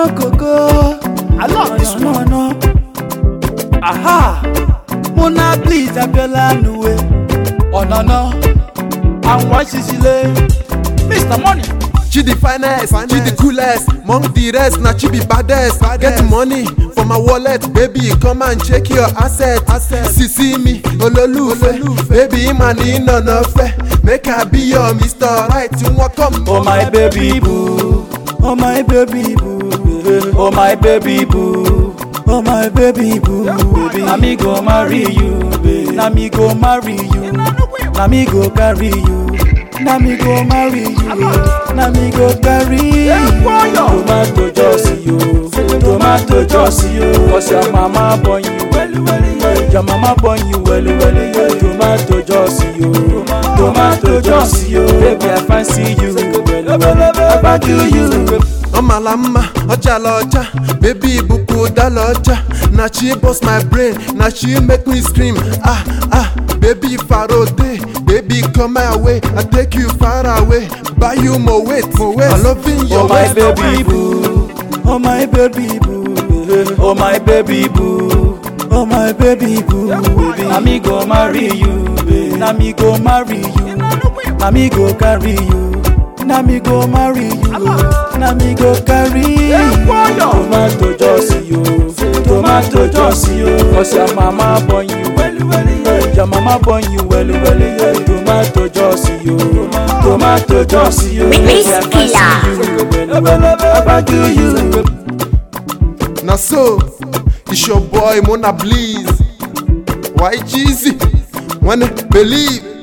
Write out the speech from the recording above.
no coco. I love this one. No. Aha. Mona please Abiola Nuwe. Oh no. And why Sicily? Mr. Money. She the finest, she the coolest. Among the rest, now she be baddest. Get money for my wallet, baby. Come and check your assets. See me, Ololufe. Baby, money no fair. Make her be your Mr. Right. You want come? Oh my baby boo. Oh my baby boo. Oh my baby boo. Oh my baby boo. Na me go marry you, baby. Na me go marry you. Na me go carry you. Na me go marry you, na me go carry you. Tomato just you, tomato just you. Cause your mama born you well, your mama born you well. Tomato just you, tomato just you. Baby I fancy you well, about you. Omalama, Ochalocha, baby buku dalocha. Now she bust my brain, now she make me scream. Baby Farode, baby come my way. I take you far away, buy you more weight. I loving your oh my baby boo, oh my baby boo, oh my baby boo, oh my baby boo. Na me go marry you, baby. Na me go marry you, na me go carry you. Na me go marry you, na me go carry you. Tomato just you, tomato just you. Cause your mama born you well, your mama born you well. Tomato just you, tomato just you. About you. Now so, it's your boy Mona Bleeze. Why cheesy? Wanna believe?